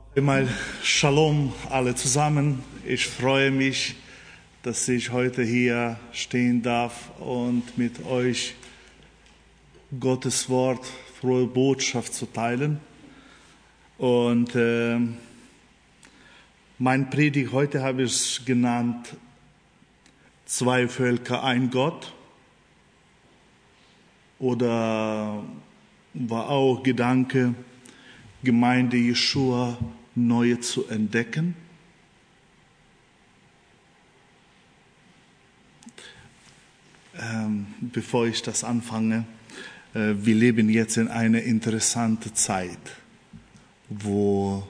Einmal Shalom alle zusammen. Ich freue mich, dass ich heute hier stehen darf und mit euch Gottes Wort, frohe Botschaft zu teilen. Und mein Predigt heute habe ich genannt, 2 Völker, ein Gott. Oder war auch Gedanke, Gemeinde Jeschua neu zu entdecken. Bevor ich das anfange, wir leben jetzt in einer interessanten Zeit, wo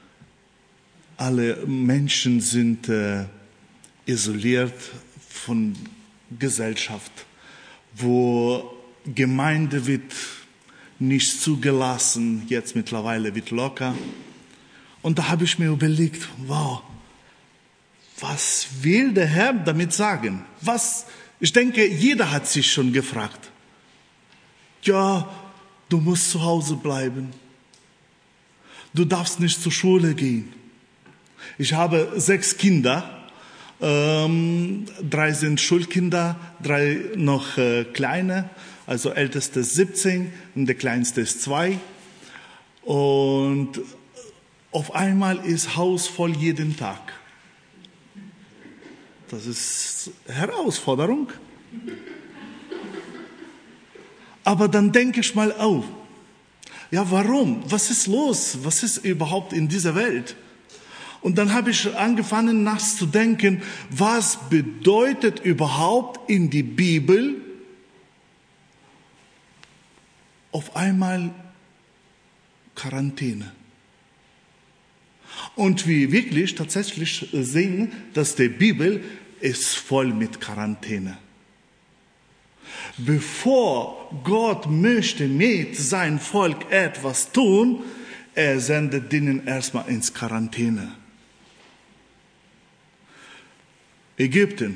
alle Menschen sind isoliert von Gesellschaft, wo Gemeinde wird nicht zugelassen, jetzt mittlerweile wird locker. Und da habe ich mir überlegt, wow, was will der Herr damit sagen? Ich denke, jeder hat sich schon gefragt. Ja, du musst zu Hause bleiben. Du darfst nicht zur Schule gehen. Ich habe 6 Kinder. 3 sind Schulkinder, 3 noch kleine. Also älteste ist 17 und der kleinste ist 2. Und auf einmal ist Haus voll jeden Tag. Das ist Herausforderung. Aber dann denke ich mal, oh, ja warum? Was ist los? Was ist überhaupt in dieser Welt? Und dann habe ich angefangen nachzudenken, was bedeutet überhaupt in die Bibel auf einmal Quarantäne. Und wir wirklich tatsächlich sehen, dass die Bibel ist voll mit Quarantäne. Bevor Gott möchte mit seinem Volk etwas tun, er sendet ihnen erstmal ins Quarantäne. Ägypten.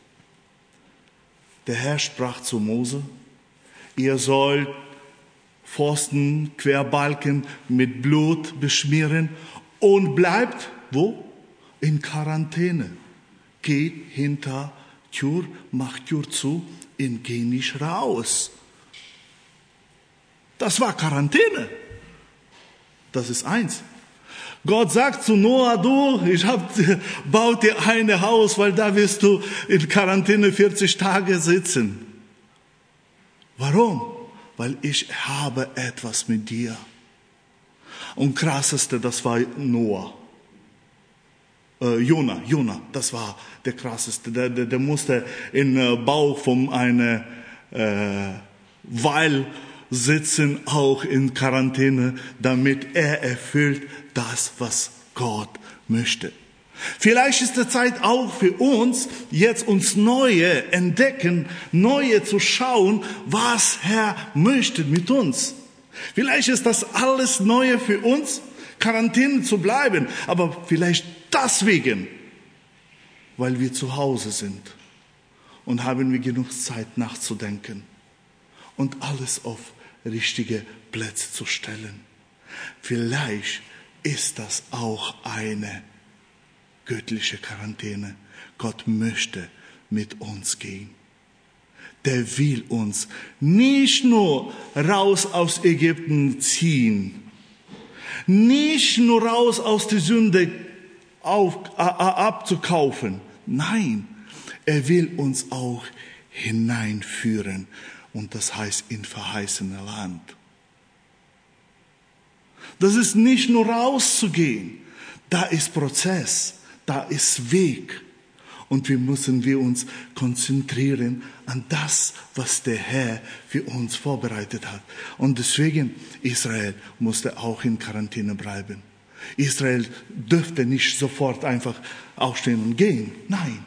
Der Herr sprach zu Mose, ihr sollt Pfosten, Querbalken mit Blut beschmieren und bleibt, wo? In Quarantäne. Geht hinter Tür, macht Tür zu und geht nicht raus. Das war Quarantäne. Das ist eins. Gott sagt zu Noah, bau dir ein Haus, weil da wirst du in Quarantäne 40 Tage sitzen. Warum? Weil ich habe etwas mit dir. Und krasseste, das war Jona, das war der krasseste. Der musste im Bauch von einem Wal sitzen, auch in Quarantäne, damit er erfüllt das, was Gott möchte. Vielleicht ist die Zeit auch für uns, jetzt uns Neue entdecken, Neue zu schauen, was Herr möchte mit uns. Vielleicht ist das alles Neue für uns, Quarantäne zu bleiben, aber vielleicht deswegen, weil wir zu Hause sind und haben wir genug Zeit nachzudenken und alles auf richtige Plätze zu stellen. Vielleicht ist das auch eine göttliche Quarantäne. Gott möchte mit uns gehen. Der will uns nicht nur raus aus Ägypten ziehen, nicht nur raus aus der Sünde abzukaufen. Nein, er will uns auch hineinführen. Und das heißt in verheißene Land. Das ist nicht nur rauszugehen. Da ist Prozess. Da ist Weg. Und wir müssen uns konzentrieren an das, was der Herr für uns vorbereitet hat. Und deswegen, Israel musste auch in Quarantäne bleiben. Israel dürfte nicht sofort einfach aufstehen und gehen. Nein.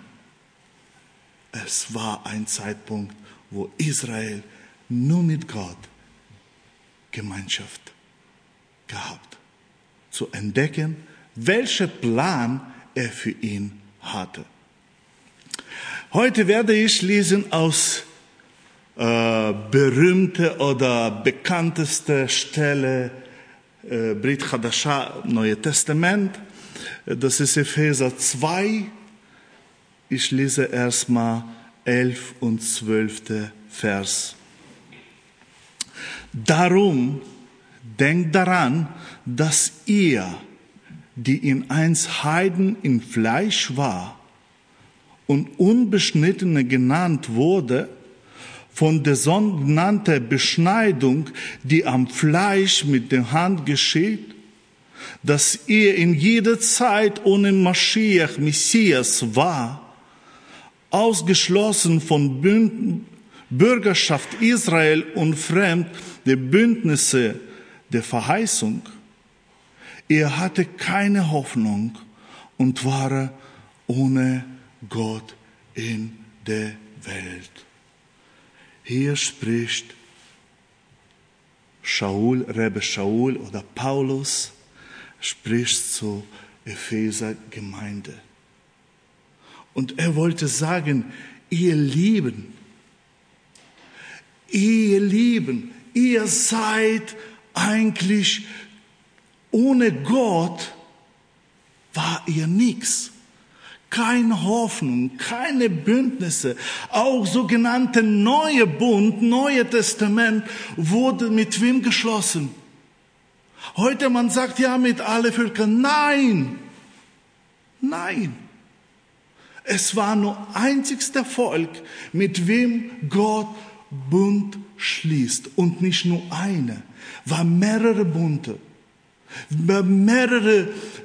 Es war ein Zeitpunkt, wo Israel nur mit Gott Gemeinschaft gehabt. Zu entdecken, welcher Plan er für ihn hatte. Heute werde ich lesen aus berühmte oder bekannteste Stelle Brit Chadasha, Neue Testament. Das ist Epheser 2. Ich lese erstmal 11 und 12. Vers. Darum denkt daran, dass ihr, die in einst Heiden im Fleisch war und Unbeschnittene genannt wurde, von der sogenannten Beschneidung, die am Fleisch mit der Hand geschieht, dass ihr in jeder Zeit ohne Maschiach, Messias war, ausgeschlossen von Bürgerschaft Israel und fremd der Bündnisse der Verheißung. Er hatte keine Hoffnung und war ohne Gott in der Welt. Hier spricht Rebbe Shaul oder Paulus, spricht zur Epheser Gemeinde. Und er wollte sagen, ihr Lieben, ihr seid eigentlich ohne Gott war ihr nichts. Keine Hoffnung, keine Bündnisse. Auch sogenannte Neue Bund, Neue Testament wurde mit wem geschlossen? Heute man sagt ja mit allen Völkern. Nein. Es war nur einzigster Volk, mit wem Gott Bund schließt. Und nicht nur eine, war mehrere Bunde, war mehrere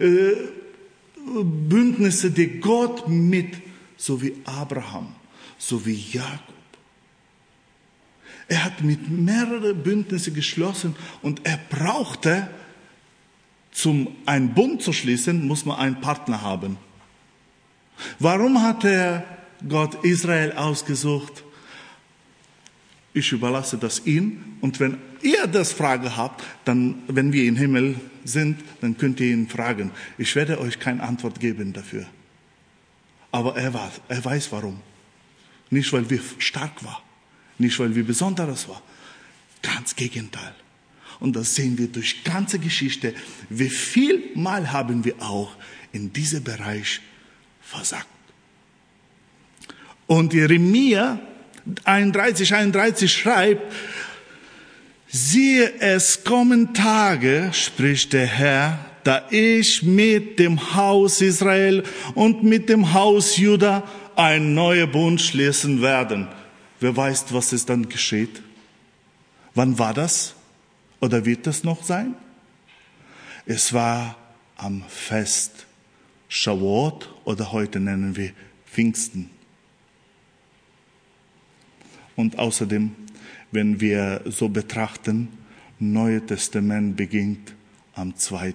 Bündnisse, die Gott mit, so wie Abraham, so wie Jakob. Er hat mit mehreren Bündnissen geschlossen und er brauchte, um einen Bund zu schließen, muss man einen Partner haben. Warum hat Gott Israel ausgesucht? Ich überlasse das ihm und wenn ihr das Frage habt, dann, wenn wir im Himmel sind, dann könnt ihr ihn fragen. Ich werde euch keine Antwort geben dafür. Aber er weiß warum. Nicht, weil wir stark waren, nicht, weil wir Besonderes waren. Ganz Gegenteil. Und das sehen wir durch ganze Geschichte. Wie viel Mal haben wir auch in diesem Bereich versagt. Und Jeremia 31 schreibt, siehe, es kommen Tage, spricht der Herr, da ich mit dem Haus Israel und mit dem Haus Juda ein neuer Bund schließen werde. Wer weiß, was es dann geschieht? Wann war das? Oder wird das noch sein? Es war am Fest Shavuot oder heute nennen wir Pfingsten. Und außerdem, wenn wir so betrachten, Neue Testament beginnt ab 2.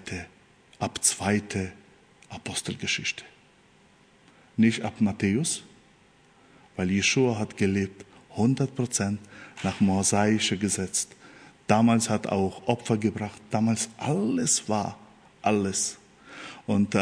Apostelgeschichte. Nicht ab Matthäus, weil Jeschua hat gelebt 100% nach mosaischem Gesetz. Damals hat auch Opfer gebracht, damals alles war, alles. Und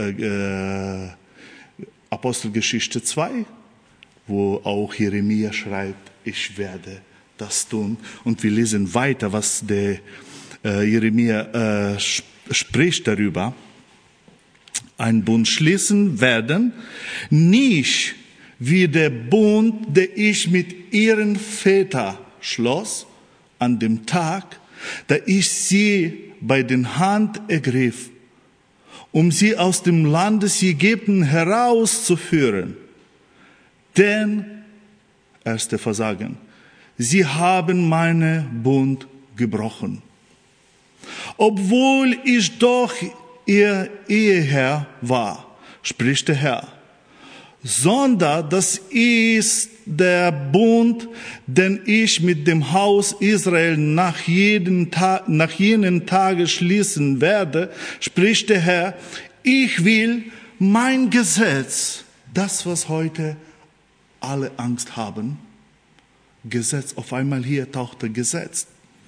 Apostelgeschichte 2, wo auch Jeremia schreibt, ich werde das tun. Und wir lesen weiter, was der Jeremia spricht darüber. Ein Bund schließen werden, nicht wie der Bund, den ich mit ihren Vätern schloss, an dem Tag, da ich sie bei den Hand ergriff, um sie aus dem Land des Ägypten herauszuführen. Denn, erste Versagen, sie haben meinen Bund gebrochen. Obwohl ich doch ihr Eheherr war, spricht der Herr, sondern das ist der Bund, den ich mit dem Haus Israel nach jenen Tagen schließen werde, spricht der Herr, ich will mein Gesetz, das was heute alle Angst haben, Gesetz, auf einmal hier tauchte Gesetz,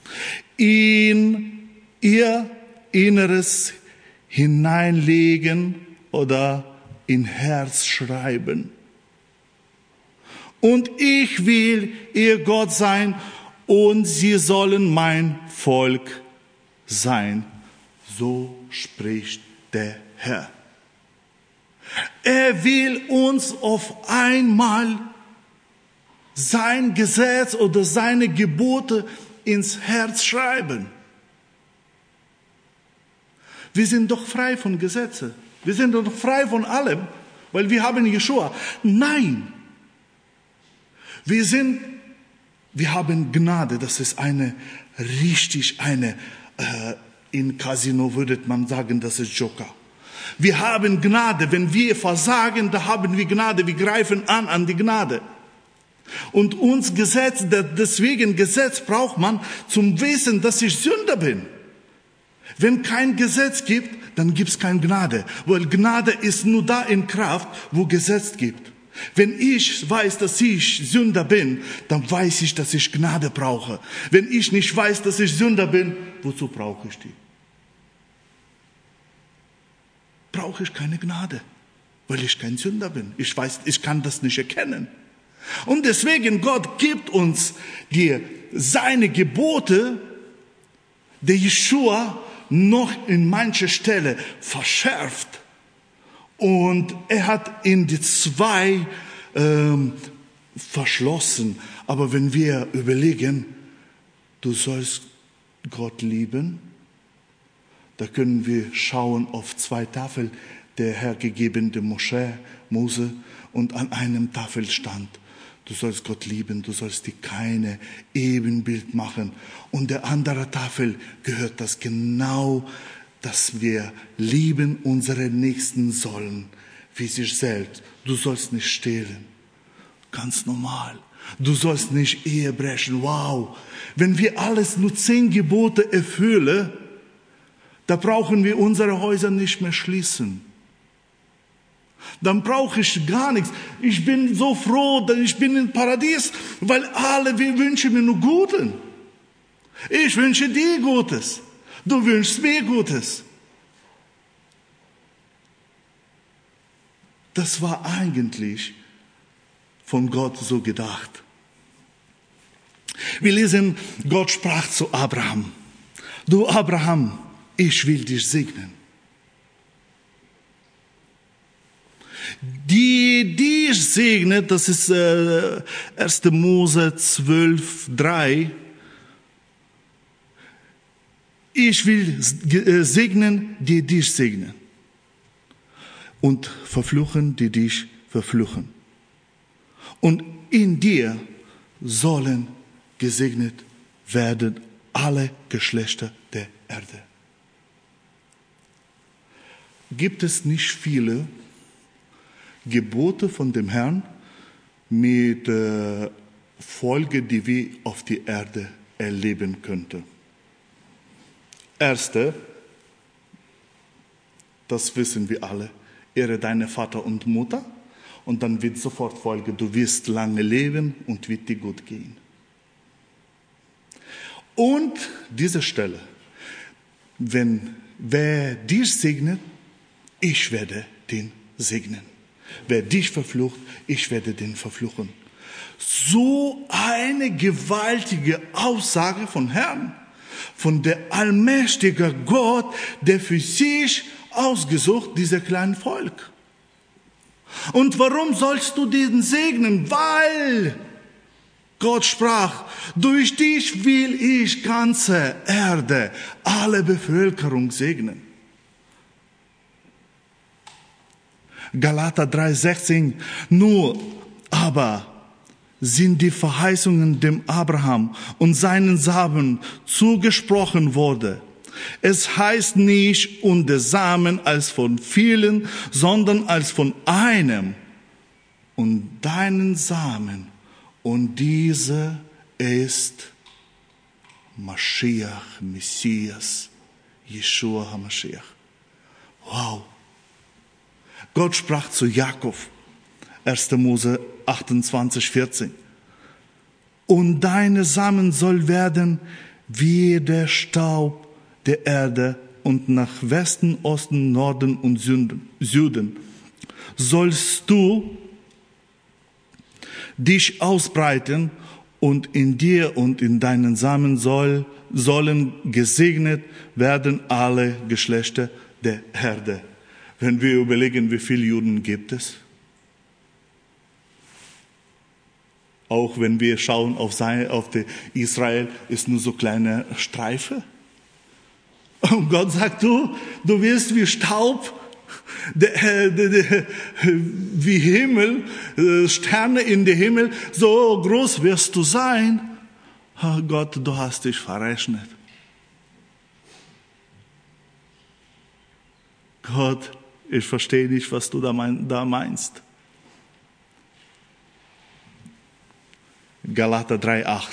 in ihr Inneres hineinlegen oder in Herz schreiben. Und ich will ihr Gott sein und sie sollen mein Volk sein. So spricht der Herr. Er will uns auf einmal sein Gesetz oder seine Gebote ins Herz schreiben. Wir sind doch frei von Gesetzen. Wir sind doch frei von allem, weil wir haben Jeschua. Nein. Wir haben Gnade. Das ist in Casino würde man sagen, das ist Joker. Wir haben Gnade. Wenn wir versagen, da haben wir Gnade. Wir greifen an die Gnade. Und deswegen Gesetz braucht man zum Wissen, dass ich Sünder bin. Wenn kein Gesetz gibt, dann gibt es keine Gnade. Weil Gnade ist nur da in Kraft, wo Gesetz gibt. Wenn ich weiß, dass ich Sünder bin, dann weiß ich, dass ich Gnade brauche. Wenn ich nicht weiß, dass ich Sünder bin, wozu brauche ich die? Brauche ich keine Gnade, weil ich kein Sünder bin. Ich weiß, ich kann das nicht erkennen. Und deswegen, Gott gibt uns seine Gebote, der Jeschua noch in mancher Stelle verschärft. Und er hat in die zwei verschlossen. Aber wenn wir überlegen, du sollst Gott lieben, da können wir schauen auf zwei Tafeln, der Herr gegeben dem Mose, und an einem Tafel stand: Du sollst Gott lieben, du sollst dir keine Ebenbild machen. Und der andere Tafel gehört das genau, dass wir lieben unsere Nächsten sollen, wie sich selbst. Du sollst nicht stehlen. Ganz normal. Du sollst nicht Ehe brechen. Wow. Wenn wir alles nur 10 Gebote erfüllen, da brauchen wir unsere Häuser nicht mehr schließen. Dann brauche ich gar nichts. Ich bin so froh, dass ich bin im Paradies, weil wir wünschen mir nur Gutes. Ich wünsche dir Gutes. Du wünschst mir Gutes. Das war eigentlich von Gott so gedacht. Wir lesen, Gott sprach zu Abraham: Du Abraham, ich will dich segnen. Die dich segnet, das ist 1. Mose 12,3. Ich will segnen, die dich segnen. Und verfluchen, die dich verfluchen. Und in dir sollen gesegnet werden alle Geschlechter der Erde. Gibt es nicht viele Gebote von dem Herrn mit Folge, die wir auf die Erde erleben könnten? Erste, das wissen wir alle: Ehre deine Vater und Mutter, und dann wird sofort Folge: Du wirst lange leben und wird dir gut gehen. Und diese Stelle: wer dich segnet, ich werde den segnen. Wer dich verflucht, ich werde den verfluchen. So eine gewaltige Aussage von Herrn, von der allmächtige Gott, der für sich ausgesucht dieses kleine Volk. Und warum sollst du den segnen? Weil Gott sprach: Durch dich will ich ganze Erde, alle Bevölkerung segnen. Galater 3,16. Nur aber sind die Verheißungen dem Abraham und seinen Samen zugesprochen worden. Es heißt nicht, und der Samen als von vielen, sondern als von einem. Und deinen Samen, und dieser ist Mashiach, Messias, Jeschua HaMashiach. Wow. Gott sprach zu Jakob, 1. Mose 28,14. Und deine Samen soll werden wie der Staub der Erde, und nach Westen, Osten, Norden und Süden sollst du dich ausbreiten, und in dir und in deinen Samen soll sollen gesegnet werden alle Geschlechter der Erde. Wenn wir überlegen, wie viele Juden gibt es, auch wenn wir schauen auf Israel, ist nur so kleine Streife. Und Gott sagt, du wirst wie Staub, wie Himmel, Sterne in den Himmel, so groß wirst du sein. Oh Gott, du hast dich verrechnet. Gott, ich verstehe nicht, was du da meinst. Galater 3,8.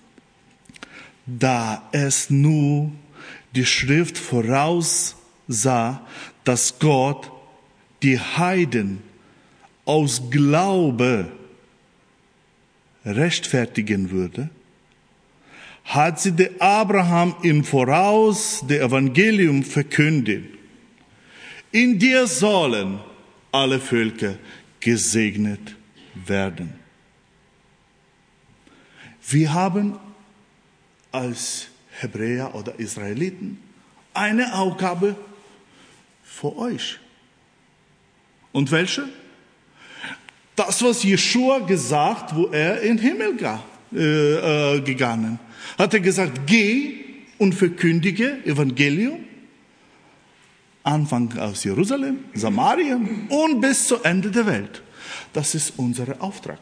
Da es nur die Schrift voraussah, dass Gott die Heiden aus Glaube rechtfertigen würde, hat sie der Abraham im Voraus das Evangelium verkündigt. In dir sollen alle Völker gesegnet werden. Wir haben als Hebräer oder Israeliten eine Aufgabe für euch. Und welche? Das, was Jeschua gesagt, wo er in den Himmel gegangen. Hat er gesagt, geh und verkündige Evangelium. Anfang aus Jerusalem, Samarien und bis zu Ende der Welt. Das ist unser Auftrag.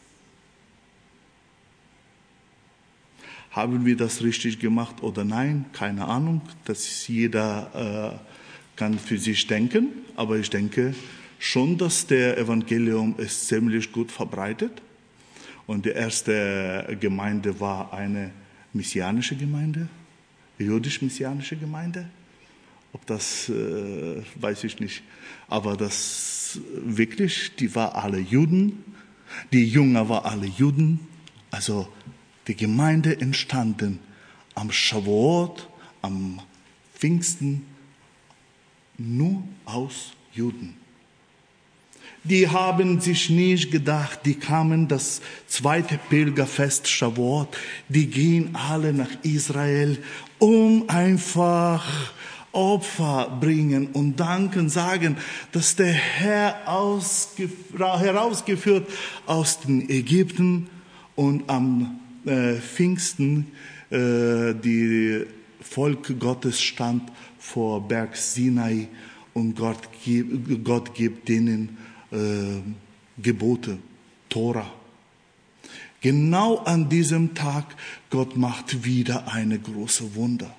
Haben wir das richtig gemacht oder nein? Keine Ahnung. Das jeder kann für sich denken. Aber ich denke schon, dass der Evangelium ist ziemlich gut verbreitet. Und die erste Gemeinde war eine messianische Gemeinde, jüdisch-messianische Gemeinde. Ob das, weiß ich nicht. Aber das wirklich, die war alle Juden. Die Jünger waren alle Juden. Also die Gemeinde entstanden am Shavuot, am Pfingsten, nur aus Juden. Die haben sich nicht gedacht, die kamen das zweite Pilgerfest Shavuot, die gehen alle nach Israel, um einfach Opfer bringen und danken, sagen, dass der Herr herausgeführt aus den Ägypten und am Pfingsten die Volk Gottes stand vor Berg Sinai und Gott gibt denen Gebote, Tora. Genau an diesem Tag, Gott macht wieder eine große Wunder.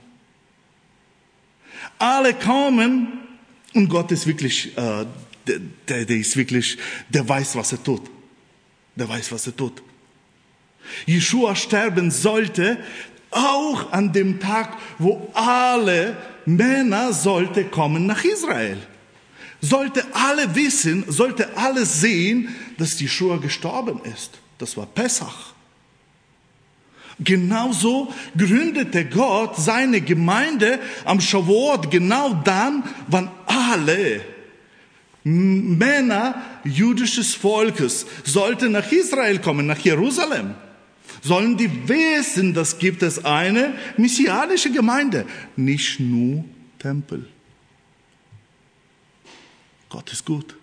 Alle kommen und Gott ist wirklich, der weiß, was er tut. Der weiß, was er tut. Jeschua sterben sollte, auch an dem Tag, wo alle Männer sollte kommen nach Israel. Sollte alle wissen, sollte alle sehen, dass Jeschua gestorben ist. Das war Pessach. Genauso gründete Gott seine Gemeinde am Shavuot, genau dann, wann alle Männer jüdisches Volkes sollten nach Israel kommen, nach Jerusalem. Sollen die wissen, dass gibt es eine messianische Gemeinde, nicht nur Tempel. Gott ist gut.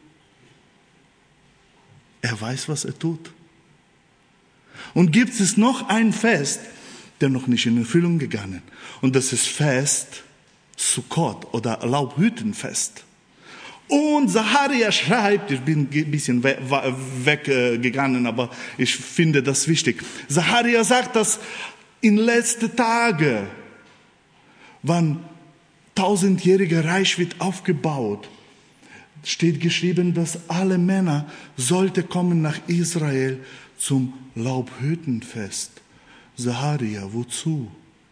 Er weiß, was er tut. Und gibt es noch ein Fest, der noch nicht in Erfüllung gegangen. Und das ist Fest Sukkot oder Laubhüttenfest. Und Zacharia schreibt, ich bin ein bisschen weggegangen, aber ich finde das wichtig. Zacharia sagt, dass in letzten Tagen, wann 1000-jähriger Reich wird aufgebaut, steht geschrieben, dass alle Männer sollten kommen nach Israel zum Laubhüttenfest. Zacharia, wozu?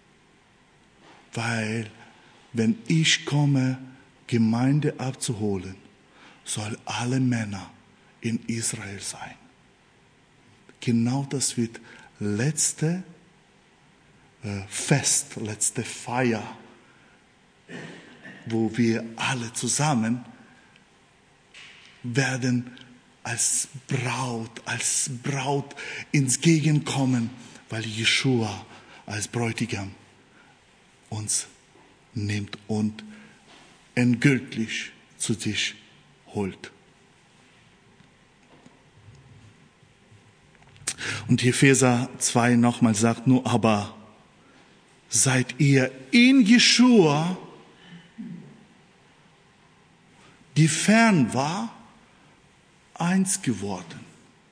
Weil, wenn ich komme, Gemeinde abzuholen, soll alle Männer in Israel sein. Genau das wird letzte Fest, letzte Feier, wo wir alle zusammen werden als Braut ins Gegenkommen, weil Jeschua als Bräutigam uns nimmt und endgültig zu sich holt. Und Epheser 2 nochmal sagt nur, aber seid ihr in Jeschua, die fern war, eins geworden.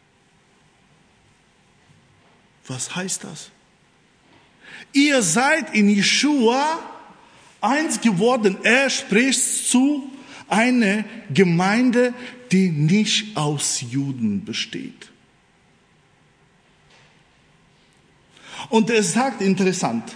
Was heißt das? Ihr seid in Jeschua eins geworden. Er spricht zu einer Gemeinde, die nicht aus Juden besteht. Und er sagt interessant,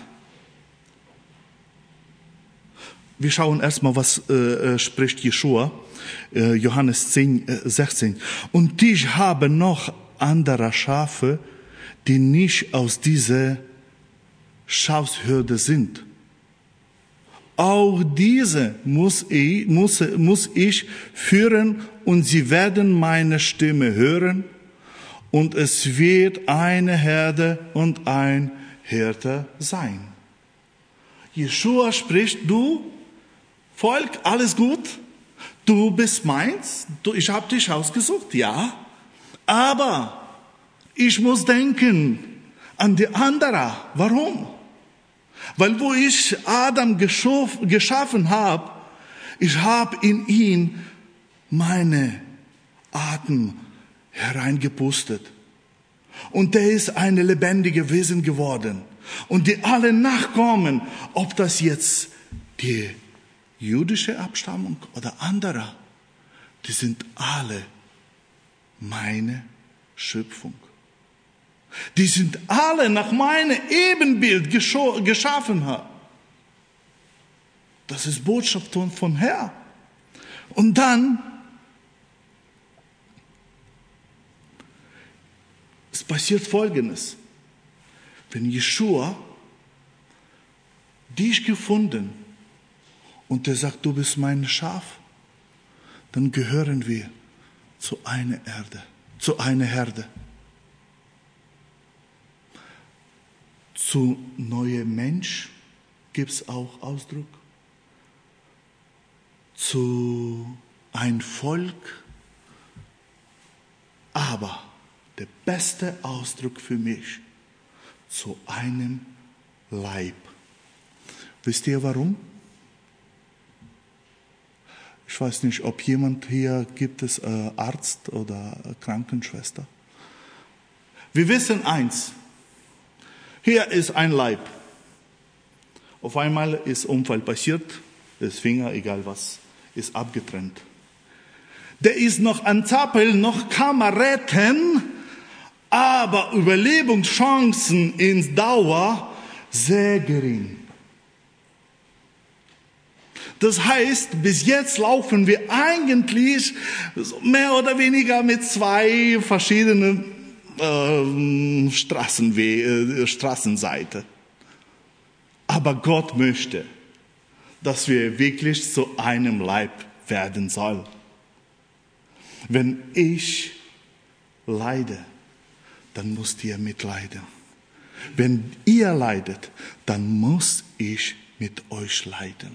wir schauen erstmal, was spricht Jeschua, Johannes 10, 16. Und ich habe noch andere Schafe, die nicht aus dieser Schafsherde sind. Auch diese muss ich führen und sie werden meine Stimme hören und es wird eine Herde und ein Hirte sein. Jeschua spricht, du Volk, alles gut, du bist meins, ich habe dich ausgesucht, ja, aber ich muss denken an die anderen. Warum? Weil wo ich Adam geschaffen habe, ich habe in ihn meine Atem hereingepustet. Und der ist ein lebendiges Wesen geworden. Und die alle nachkommen, ob das jetzt die jüdische Abstammung oder andere, die sind alle meine Schöpfung. Die sind alle nach meinem Ebenbild geschaffen. Das ist Botschaft von Herr. Und dann, es passiert Folgendes. Wenn Jeschua dich gefunden und er sagt, du bist mein Schaf, dann gehören wir zu einer Herde. Zu neuem Mensch gibt es auch Ausdruck. Zu ein Volk. Aber der beste Ausdruck für mich, zu einem Leib. Wisst ihr warum? Ich weiß nicht, ob jemand hier gibt es Arzt oder Krankenschwester. Wir wissen eins. Hier ist ein Leib. Auf einmal ist Unfall passiert, das Finger, egal was, ist abgetrennt. Der ist noch an Zappel, noch kann man retten, aber Überlebenschancen ins Dauer sehr gering. Das heißt, bis jetzt laufen wir eigentlich mehr oder weniger mit zwei verschiedenen Straßenseite. Aber Gott möchte, dass wir wirklich zu einem Leib werden sollen. Wenn ich leide, dann müsst ihr mitleiden. Wenn ihr leidet, dann muss ich mit euch leiden.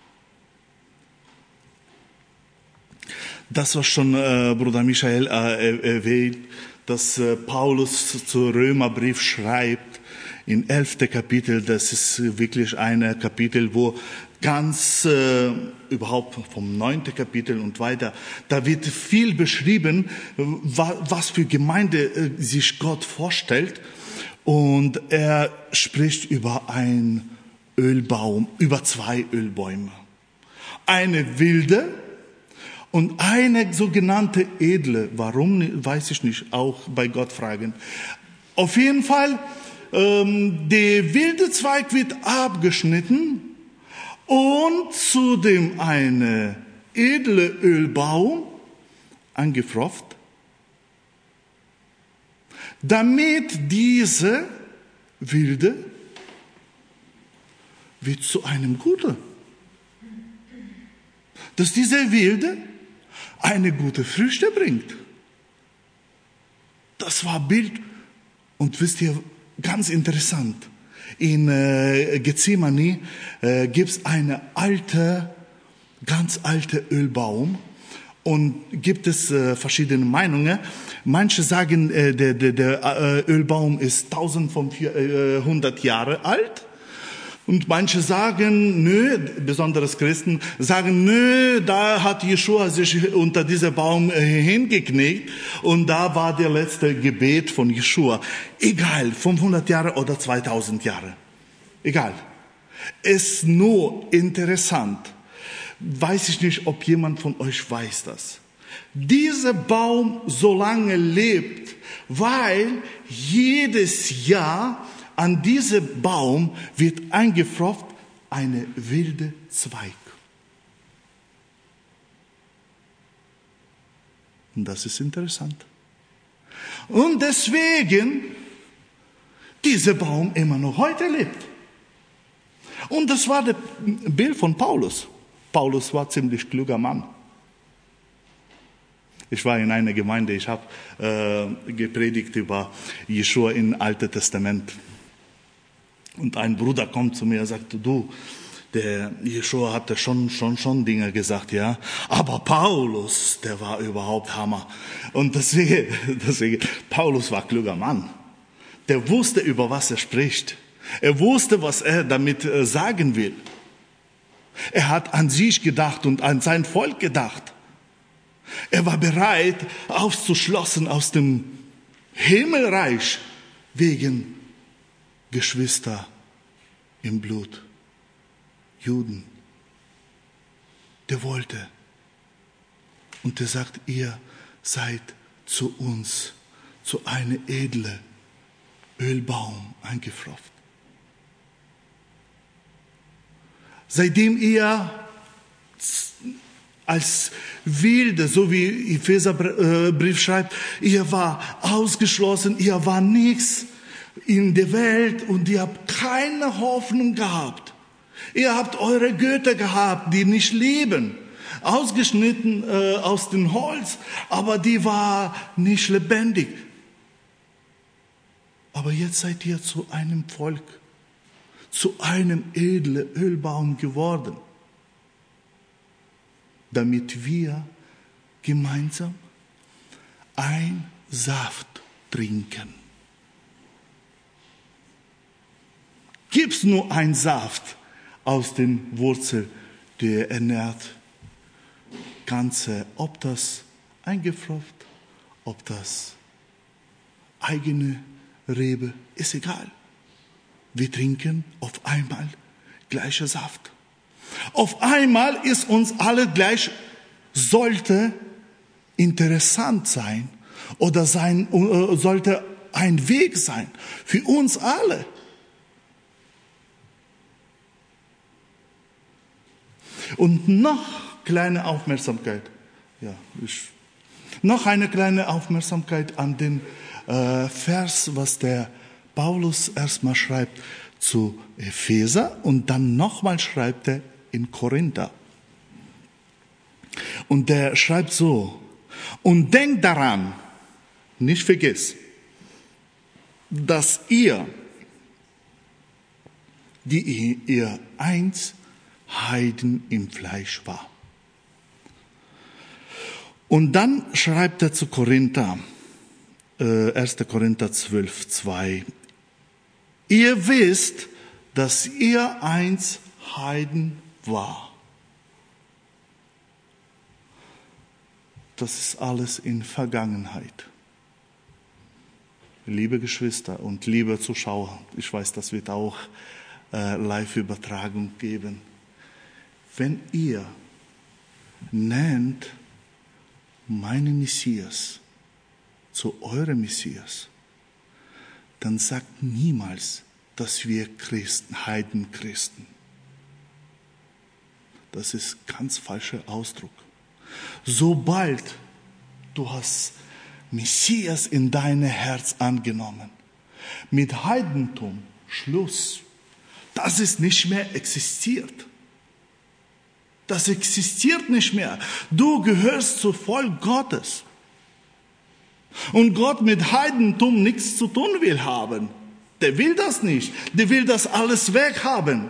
Das, was schon Bruder Michael erwähnt, dass Paulus zu Römerbrief schreibt, in 11. Kapitel, das ist wirklich ein Kapitel, wo ganz überhaupt vom 9. Kapitel und weiter, da wird viel beschrieben, was für Gemeinde sich Gott vorstellt. Und er spricht über einen Ölbaum, über zwei Ölbäume. Eine wilde und eine sogenannte edle. Warum, weiß ich nicht, auch bei Gott fragen. Auf jeden Fall, der wilde Zweig wird abgeschnitten und zu dem eine edle Ölbaum angepfropft, damit diese wilde wird zu einem guten. Dass diese wilde eine gute Früchte bringt. Das war Bild. Und wisst ihr, ganz interessant. in Gethsemane gibt es eine ganz alte Ölbaum und gibt es verschiedene Meinungen. Manche sagen, der Ölbaum ist 1500 Jahre alt. Und manche sagen, nö, besonders Christen sagen, nö, da hat Jeschua sich unter dieser Baum hingeknickt und da war der letzte Gebet von Jeschua. Egal, 500 Jahre oder 2000 Jahre. Egal. Ist nur interessant. Weiß ich nicht, ob jemand von euch weiß das. Dieser Baum so lange lebt, weil jedes Jahr an diesem Baum wird eingepfropft eine wilde Zweig. Und das ist interessant. Und deswegen dieser Baum immer noch heute lebt. Und das war das Bild von Paulus. Paulus war ein ziemlich kluger Mann. Ich war in einer Gemeinde, ich habe gepredigt über Jeschua im Alten Testament. Und ein Bruder kommt zu mir und sagt, du, der Jeschua hatte schon Dinge gesagt, ja. Aber Paulus, der war überhaupt Hammer. Und deswegen, Paulus war ein kluger Mann. Der wusste, über was er spricht. Er wusste, was er damit sagen will. Er hat an sich gedacht und an sein Volk gedacht. Er war bereit, auszuschlossen aus dem Himmelreich wegen Geschwister im Blut, Juden. Der wollte. Und er sagt, ihr seid zu uns, zu einem edlen Ölbaum eingepfropft. Seitdem ihr als Wilde, so wie Epheserbrief schreibt, ihr war ausgeschlossen, ihr war nichts in der Welt und ihr habt keine Hoffnung gehabt. Ihr habt eure Götter gehabt, die nicht leben, ausgeschnitten aus dem Holz, aber die war nicht lebendig. Aber jetzt seid ihr zu einem Volk, zu einem edlen Ölbaum geworden, damit wir gemeinsam ein Saft trinken. Gibt's nur einen Saft aus den Wurzeln, der ernährt ganze, ob das eingepfropft, ob das eigene Rebe, ist egal. Wir trinken auf einmal gleicher Saft. Auf einmal ist uns alle gleich, sollte interessant sein oder sollte ein Weg sein für uns alle. Und noch kleine Aufmerksamkeit, noch eine kleine Aufmerksamkeit an den Vers, was der Paulus erstmal schreibt zu Epheser und dann nochmal schreibt er in Korinther. Und der schreibt so, und denkt daran, nicht vergiss, dass ihr, die ihr einst Heiden im Fleisch war. Und dann schreibt er zu Korinther, 1. Korinther 12, 2. Ihr wisst, dass ihr einst Heiden war. Das ist alles in Vergangenheit. Liebe Geschwister und liebe Zuschauer, ich weiß, das wird auch Live-Übertragung geben. Wenn ihr nennt meinen Messias zu eurem Messias, dann sagt niemals, dass wir Christen, Heidenchristen. Das ist ganz falscher Ausdruck. Sobald du hast Messias in dein Herz angenommen, mit Heidentum Schluss. Das ist nicht mehr existiert. Das existiert nicht mehr. Du gehörst zum Volk Gottes. Und Gott mit Heidentum nichts zu tun will haben. Der will das nicht. Der will das alles weghaben.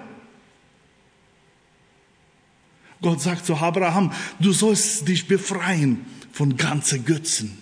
Gott sagt zu Abraham, du sollst dich befreien von ganzen Götzen.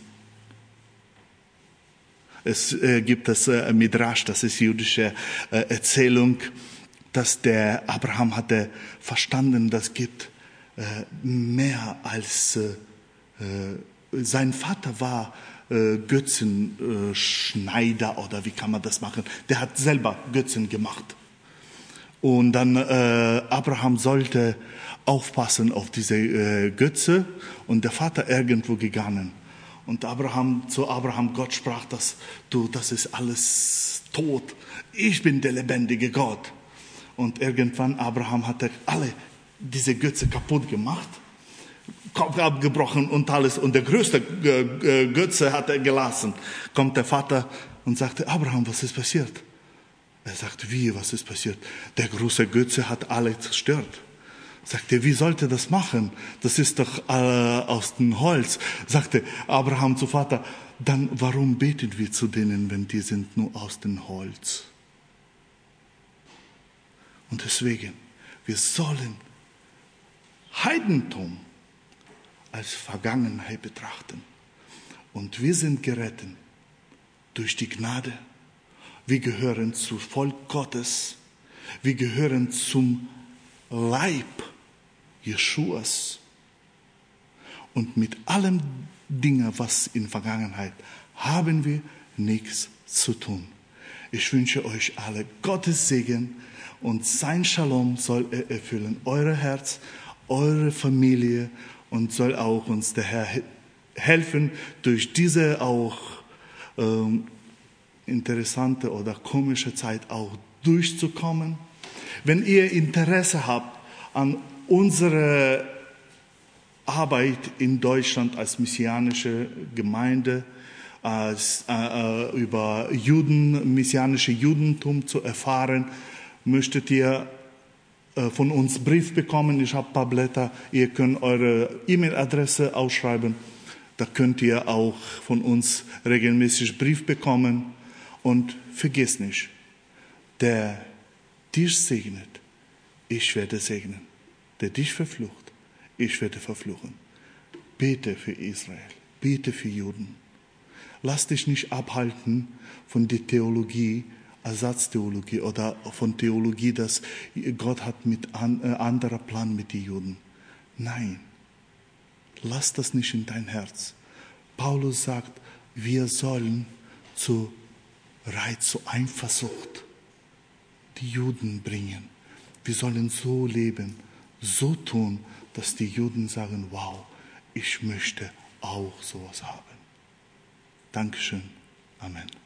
Es gibt das Midrash, das ist jüdische Erzählung, dass der Abraham hatte verstanden, das gibt mehr als sein Vater war Götzenschneider oder wie kann man das machen? Der hat selber Götzen gemacht. Und dann Abraham sollte aufpassen auf diese Götze und der Vater irgendwo gegangen. Und zu Abraham, Gott sprach, das ist alles tot. Ich bin der lebendige Gott. Und irgendwann Abraham hatte alle diese Götze kaputt gemacht, Kopf abgebrochen und alles. Und der größte Götze hat er gelassen. Kommt der Vater und sagte, Abraham, was ist passiert? Er sagte, wie, was ist passiert? Der große Götze hat alle zerstört. Sagte, wie sollte das machen? Das ist doch aus dem Holz. Sagte Abraham zu Vater, dann warum beten wir zu denen, wenn die sind nur aus dem Holz? Und deswegen, wir sollen Heidentum als Vergangenheit betrachten. Und wir sind gerettet durch die Gnade. Wir gehören zum Volk Gottes. Wir gehören zum Leib Jeschuas. Und mit allem Dingen, was in Vergangenheit, haben wir nichts zu tun. Ich wünsche euch alle Gottes Segen und sein Shalom soll erfüllen euer Herz, eure Familie und soll auch uns der Herr helfen, durch diese auch interessante oder komische Zeit auch durchzukommen. Wenn ihr Interesse habt an unserer Arbeit in Deutschland als messianische Gemeinde, über messianische Judentum zu erfahren, möchtet ihr von uns Brief bekommen. Ich habe ein paar Blätter. Ihr könnt eure E-Mail-Adresse ausschreiben. Da könnt ihr auch von uns regelmäßig Brief bekommen. Und vergiss nicht, der dich segnet, ich werde segnen. Der dich verflucht, ich werde verfluchen. Bete für Israel, bete für Juden. Lass dich nicht abhalten von der Theologie, Ersatztheologie oder von Theologie, dass Gott hat mit anderer Plan mit den Juden. Nein, lass das nicht in dein Herz. Paulus sagt, wir sollen zu Reiz, zu Eifersucht die Juden bringen. Wir sollen so leben, so tun, dass die Juden sagen, wow, ich möchte auch sowas haben. Dankeschön. Amen.